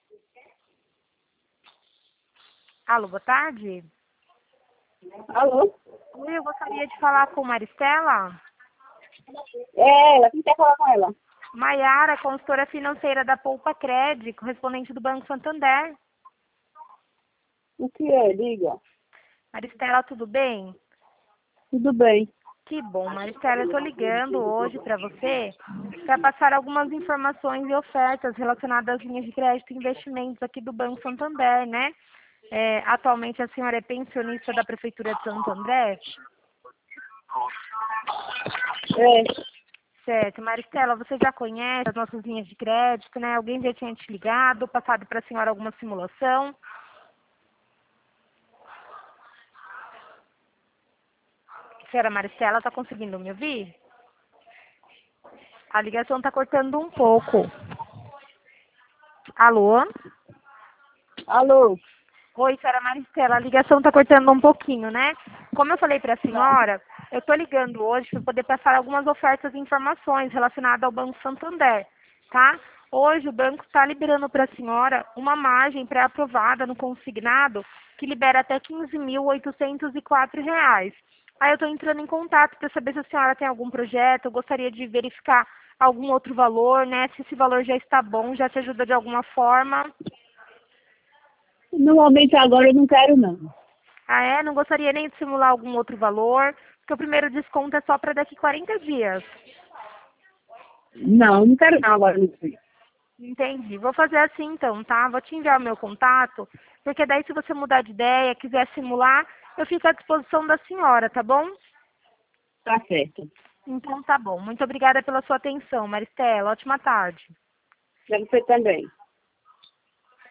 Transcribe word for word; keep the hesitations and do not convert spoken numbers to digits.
Alô, boa tarde. Alô? Oi, eu gostaria de falar com Maristela. É ela, quem quer falar com ela? Maiara, consultora financeira da Poupa Cred, correspondente do Banco Santander. O que é? Diga. Maristela, tudo bem? Tudo bem. Que bom, Maristela, eu estou ligando hoje para você para passar algumas informações e ofertas relacionadas às linhas de crédito e investimentos aqui do Banco Santander, né? É, atualmente a senhora é pensionista da Prefeitura de Santo André? É. Certo. Maristela, você já conhece as nossas linhas de crédito, né? Alguém já tinha te ligado, passado para a senhora alguma simulação? Senhora Maristela, está conseguindo me ouvir? A ligação está cortando um pouco. Alô? Alô? Oi, senhora Maristela, a ligação está cortando um pouquinho, né? Como eu falei para a senhora, eu estou ligando hoje para poder passar algumas ofertas e informações relacionadas ao Banco Santander, tá? Hoje o banco está liberando para a senhora uma margem pré-aprovada no consignado que libera até quinze mil oitocentos e quatro reais. Aí eu estou entrando em contato para saber se a senhora tem algum projeto, eu gostaria de verificar algum outro valor, né? Se esse valor já está bom, já te ajuda de alguma forma. No momento agora eu não quero não. Ah, é? Não gostaria nem de simular algum outro valor, porque o primeiro desconto é só para daqui quarenta dias. Não, não quero não agora. Não sei. Entendi. Vou fazer assim então, tá? Vou te enviar o meu contato, porque daí se você mudar de ideia, quiser simular, eu fico à disposição da senhora, tá bom? Tá certo. Então tá bom. Muito obrigada pela sua atenção, Maristela. Ótima tarde. Pra você também.